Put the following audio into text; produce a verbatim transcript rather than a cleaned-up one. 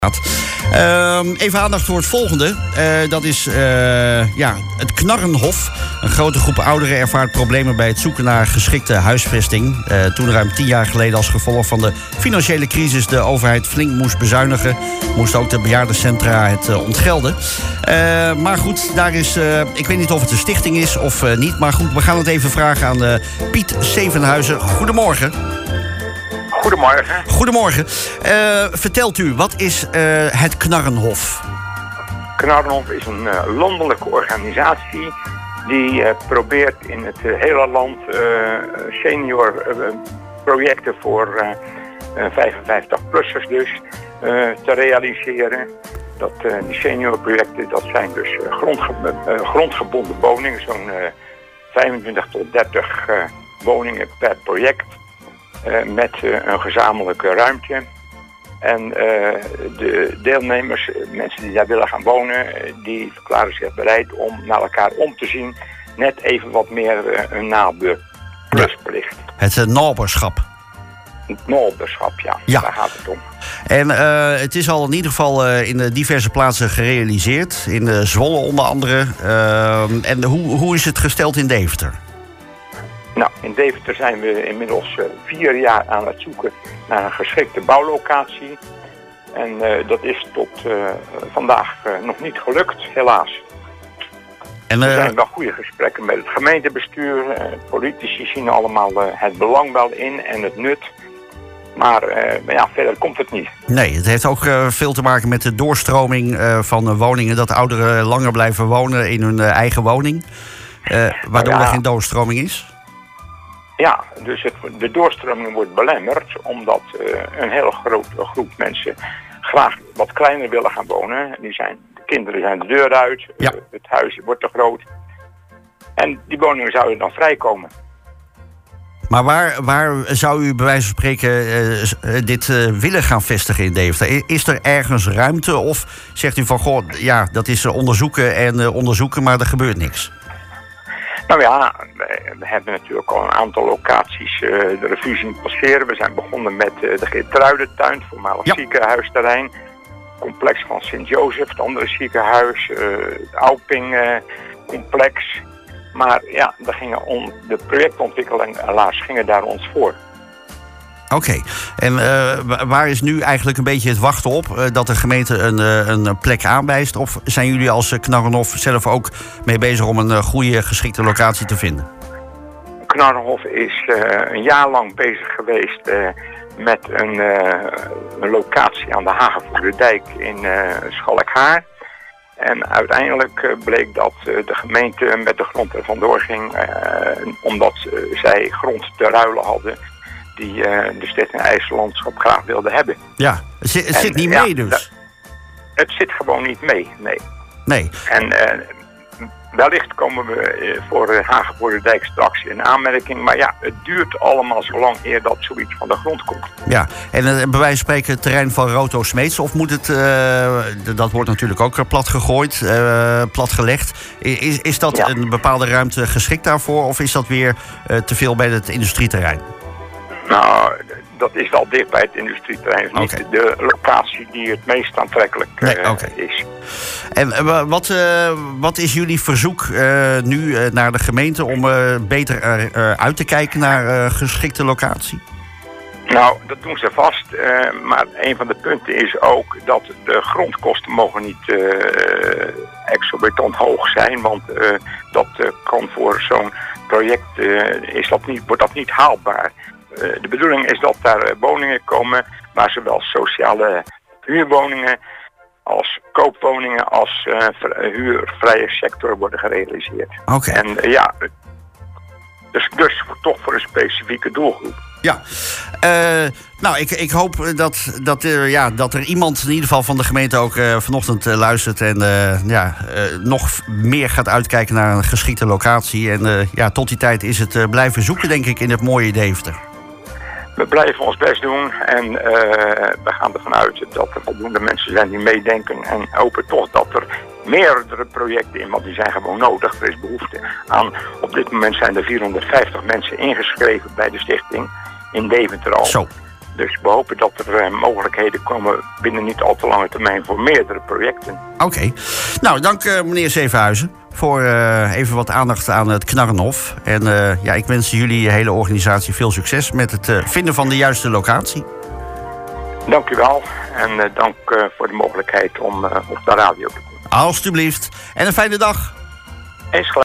Uh, even aandacht voor het volgende. Uh, dat is uh, ja, het Knarrenhof. Een grote groep ouderen ervaart problemen bij het zoeken naar geschikte huisvesting. Uh, toen ruim tien jaar geleden als gevolg van de financiële crisis de overheid flink moest bezuinigen, moest ook de bejaardencentra het uh, ontgelden. Uh, maar goed, daar is, uh, ik weet niet of het een stichting is of uh, niet. Maar goed, we gaan het even vragen aan uh, Piet Zevenhuizen. Goedemorgen. Goedemorgen. Goedemorgen. Uh, vertelt u, wat is uh, het Knarrenhof? Knarrenhof is een uh, landelijke organisatie die uh, probeert in het uh, hele land uh, senior uh, projecten voor uh, uh, vijfenvijftig-plussers dus uh, te realiseren. Dat, uh, die senior projecten, dat zijn dus uh, grondge uh, grondgebonden woningen, zo'n uh, vijfentwintig tot dertig uh, woningen per project. Uh, met uh, een gezamenlijke ruimte. En uh, de deelnemers, mensen die daar willen gaan wonen, uh, die verklaren zich bereid om naar elkaar om te zien. Net even wat meer uh, een nabuurplusplicht. Ja. Het uh, naberschap. Het naberschap, ja. ja. Daar gaat het om. En uh, het is al in ieder geval uh, in diverse plaatsen gerealiseerd. In uh, Zwolle onder andere. Uh, en hoe, hoe is het gesteld in Deventer? Nou, in Deventer zijn we inmiddels uh, vier jaar aan het zoeken naar een geschikte bouwlocatie. En uh, dat is tot uh, vandaag uh, nog niet gelukt, helaas. En, uh... Er zijn wel goede gesprekken met het gemeentebestuur. Uh, politici zien allemaal uh, het belang wel in en het nut. Maar, uh, maar ja, verder komt het niet. Nee, het heeft ook uh, veel te maken met de doorstroming uh, van uh, woningen. Dat ouderen langer blijven wonen in hun uh, eigen woning. Uh, waardoor nou ja. er geen doorstroming is. Ja, dus het, de doorstroming wordt belemmerd omdat uh, een hele grote groep mensen graag wat kleiner willen gaan wonen. Die zijn, de kinderen zijn de deur uit, ja. uh, het huis wordt te groot. En die woningen zouden dan vrijkomen. Maar waar, waar zou u bij wijze van spreken uh, dit uh, willen gaan vestigen in Deventer? Is er ergens ruimte of zegt u van, goh, ja, dat is uh, onderzoeken en uh, onderzoeken, maar er gebeurt niks? Nou ja, we hebben natuurlijk al een aantal locaties uh, de revue zien passeren. We zijn begonnen met uh, de Geertruidentuin, voormalig ja. ziekenhuisterrein. Complex van Sint-Jozef, het andere ziekenhuis. Uh, het Auping-complex. Uh, maar ja, daar gingen on, de projectontwikkeling helaas gingen daar ons voor. Oké, okay. En uh, waar is nu eigenlijk een beetje het wachten op? Uh, dat de gemeente een, uh, een plek aanwijst? Of zijn jullie als uh, Knarrenhof zelf ook mee bezig om een uh, goede geschikte locatie te vinden? Knarrenhof is uh, een jaar lang bezig geweest uh, met een, uh, een locatie aan de Hagenvoerderdijk in uh, Schalkhaar. En uiteindelijk uh, bleek dat uh, de gemeente met de grond er vandoor ging, uh, omdat uh, zij grond te ruilen hadden die uh, de Stichting IJssellandschap graag wilde hebben. Ja, het zit, het zit niet en, mee ja, dus? Het zit gewoon niet mee, nee. Nee. En uh, wellicht komen we uh, voor uh, Hagenvoerderdijk straks in aanmerking. Maar ja, het duurt allemaal zo lang eer dat zoiets van de grond komt. Ja, en uh, bij wijze van spreken het terrein van Roto Smeets, of moet het, uh, dat wordt natuurlijk ook plat gegooid, uh, platgelegd. Is, is dat ja. een bepaalde ruimte geschikt daarvoor, of is dat weer uh, te veel bij het industrieterrein? Nou, dat is wel dicht bij het industrieterrein. Het is okay. niet de locatie die het meest aantrekkelijk uh, nee, okay. is. En uh, wat, uh, wat is jullie verzoek uh, nu uh, naar de gemeente om uh, beter uh, uit te kijken naar uh, geschikte locatie? Nou, dat doen ze vast. Uh, maar een van de punten is ook dat de grondkosten mogen niet uh, exorbitant hoog zijn. Want uh, dat uh, kan voor zo'n project uh, is dat niet, wordt dat niet haalbaar. De bedoeling is dat daar woningen komen waar zowel sociale huurwoningen als koopwoningen als uh, huurvrije sector worden gerealiseerd. Oké. Okay. En uh, ja, dus, dus toch voor een specifieke doelgroep. Ja, uh, nou, ik, ik hoop dat, dat, uh, ja, dat er iemand in ieder geval van de gemeente ook uh, vanochtend uh, luistert en uh, ja, uh, nog meer gaat uitkijken naar een geschikte locatie. En uh, ja, tot die tijd is het uh, blijven zoeken, denk ik, in het mooie Deventer. We blijven ons best doen en uh, we gaan ervan uit dat er voldoende mensen zijn die meedenken en hopen toch dat er meerdere projecten in, want die zijn gewoon nodig. Er is behoefte aan. Op dit moment zijn er vierhonderdvijftig mensen ingeschreven bij de stichting in Deventer al. Zo. Dus we hopen dat er uh, mogelijkheden komen binnen niet al te lange termijn voor meerdere projecten. Oké. Okay. Nou, dank uh, meneer Zevenhuizen voor uh, even wat aandacht aan het Knarrenhof. En uh, ja, ik wens jullie hele organisatie veel succes met het uh, vinden van de juiste locatie. Dank u wel en uh, dank uh, voor de mogelijkheid om uh, op de radio te komen. Alsjeblieft. En een fijne dag. Eens gelijk.